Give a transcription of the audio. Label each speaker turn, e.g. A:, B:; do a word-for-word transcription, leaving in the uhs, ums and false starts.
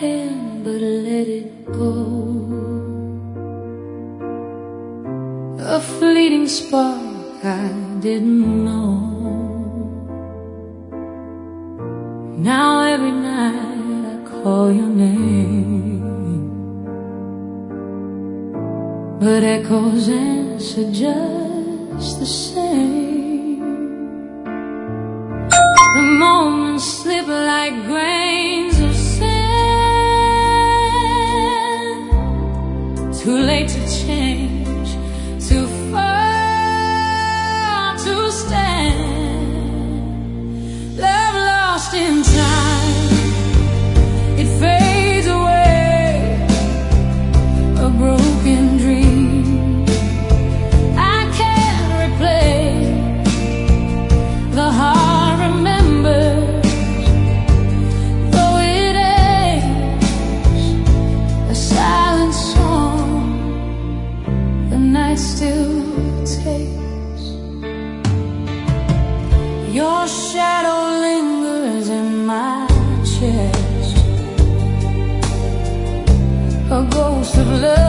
A: can't but let it go. A fleeting spark I didn't know. Now every night I call your name, but echoes answer just the same. The moments slip like grains of sand. Too late to change, too far to stand. Love lost in time, it fades away. A broken dream I can't replace. The heart remembers, though it aches. A silent song the night still takes. Your shadow lingers in my chest, a ghost of love